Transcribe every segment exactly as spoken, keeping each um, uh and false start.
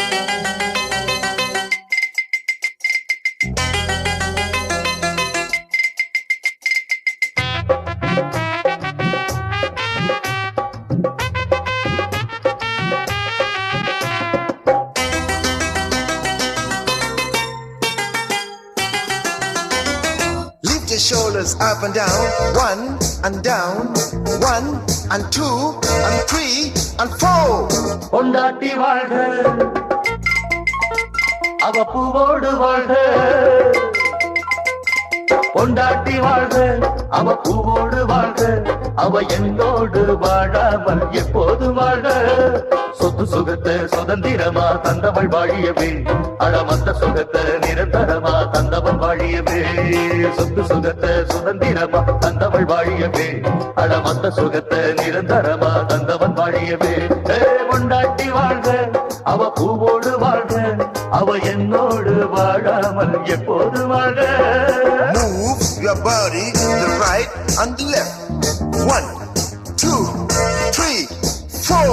Your shoulders up and down, one and down, one and two and three and four. பொண்டாட்டி வாழ்க அவ பூவோடு வாழ்க பொண்டாட்டி வாழ்க அவ பூவோடு வாழ்க அவ என்னோடு வாழாமல் எப்போது வாழ்க சொத்து சுகத்தை சுதந்திரமா தந்தவள் வாழியவே அழமந்த சுகத்தை நிரந்தரமா தந்தவள் வாழியவே சொத்து சுகத்தை சுதந்திரமா தந்தவள் வாழியவே அழமந்த சுகத்தை நிரந்தரமா தந்தவன் வாழியவே பொண்டாட்டி வாழ்க அவ பூவோடு வாழ்க அவ என்னோடு வாழாமல் எப்போது வாழ்க. Move your body to the right and the left. One, two, three, four.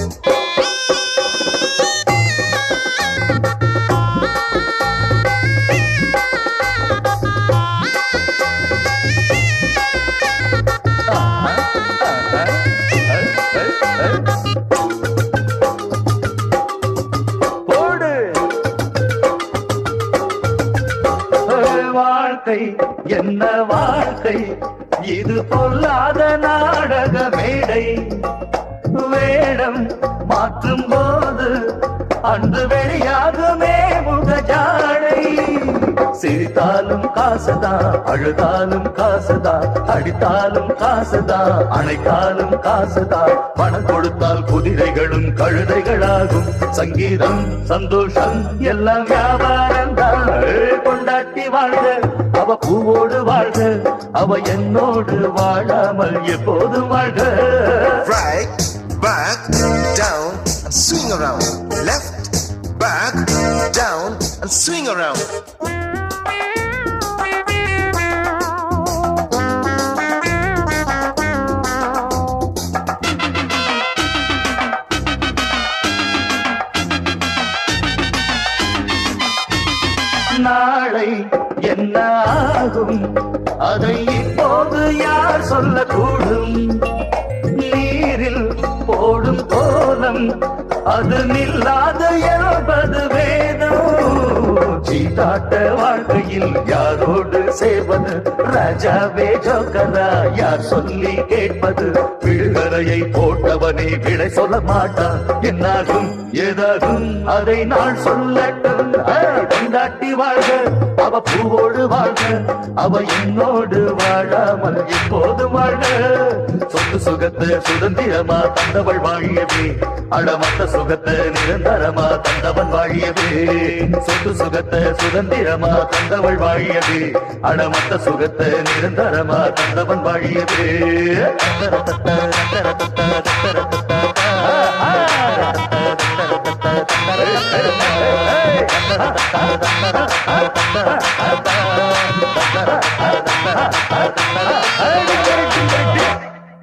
வாழ்க்கை என்ன வாழ்க்கை இது பொல்லாத நாடக மேடை வேடம் மாற்றும் போது அன்று வெளியாகுமே முகஜாடை சிரித்தாலும் காசுதான் அழுதாலும் காசுதான் அடித்தாலும் காசுதான் அணைத்தாலும் காசுதான் பணம் கொடுத்தால் குதிரைகளும் கழுதைகளாகும் சங்கீதம் சந்தோஷம் எல்லாம் வியாபாரம் தான். கொண்டாட்டி வாழ்க அவ பூவோடு வாழ்க அவ என்னோடு வாழாமல் எப்போது வாழ்க. Right, back, down and swing around. Left, back, down and swing around. நாளை என்ன ஆகும் அதை இப்போது யார் சொல்லக்கூடும் நீரில் போடும் கோலம் அது நில்லாத என்பது வேதம் சீட்டாட்ட வாழ்க்கையில் யாரோடு சேர்வது ராஜாவே ஜோக்கரா யார் சொல்லி கேட்பது விடுகரையை போட்டவனே விடை சொல்ல மாட்டான் என்னாகும் ஏதாகும் அதை நான் சொல்லட்டும். கொண்டாட்டி வாழ்க அவ பூவோடு வாழ்க அவ என்னோடு வாழாமல் எப்போது வாழ்க சொத்து சுகத்தை சுதந்திரமா தந்தவள் வாழியவே அடமத்த சுகத்தை நிரந்தரமா தந்தவன் வாழியவே சொத்து சுகத்தை சுதந்திரமா தந்தவள் வாழியவே அடமத்த சுகத்தை நிரந்தரமா தந்தவன் வாழியவே. Hey!